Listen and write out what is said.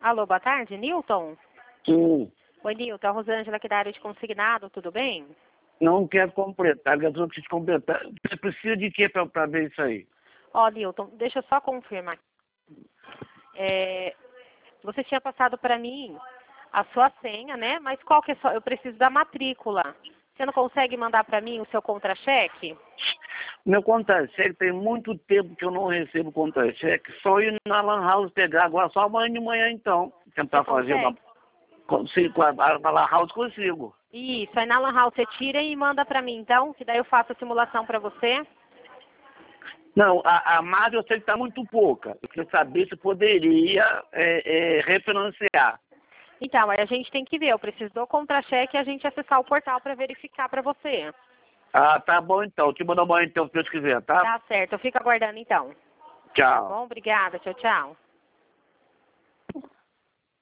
Alô, boa tarde, Newton? Sim. Oi, Newton, a Rosângela aqui da área de consignado, tudo bem? Não quero completar, eu não preciso completar. Você precisa de quê para ver isso aí? Ó, Newton, deixa eu só confirmar. Você tinha passado para mim a sua senha, né? Mas qual que é só? Eu preciso da matrícula. Você não consegue mandar para mim o seu contra-cheque? Meu contra-cheque tem muito tempo que eu não recebo contra-cheque, só ir na Lan House pegar, agora só amanhã de manhã então. Tentar Você fazer uma. consegue? Consigo, a Lan House consigo. Isso, aí na Lan House você tira e manda para mim, então, que daí eu faço a simulação para você. Não, a margem eu sei que está muito pouca. Eu queria saber se poderia refinanciar. Então, aí a gente tem que ver, eu preciso do contra-cheque e a gente acessar o portal para verificar para você. Ah, tá bom então. Te mando amanhã então, se Deus quiser, tá? Tá certo, eu fico aguardando então. Tá Tchau. bom? Obrigada, tchau, tchau.